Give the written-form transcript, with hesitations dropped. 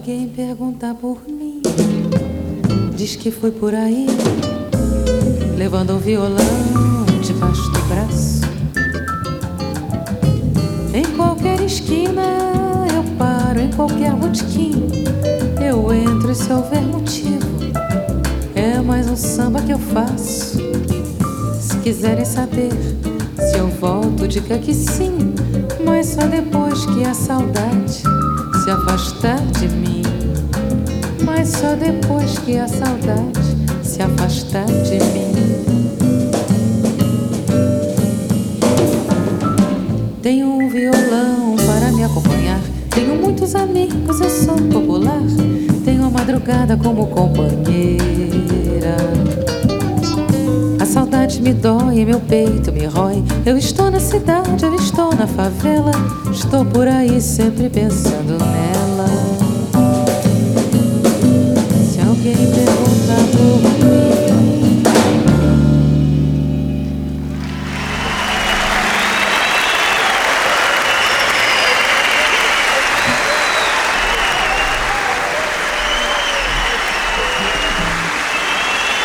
alguém pergunta por mim, diz que foi por aí, levando um violão debaixo do braço. Em qualquer esquina eu paro, em qualquer botequim eu entro, e se houver motivo é mais um samba que eu faço. Se quiserem saber se eu volto, diga que sim, mas só depois que a saudade se afastar de mim. Mas só depois que a saudade se afastar de mim. Tenho um violão para me acompanhar, tenho muitos amigos, eu sou popular, tenho a madrugada como companheira. A saudade me dói, meu peito me rói. Eu estou na cidade, eu estou na favela, estou por aí sempre pensando nela.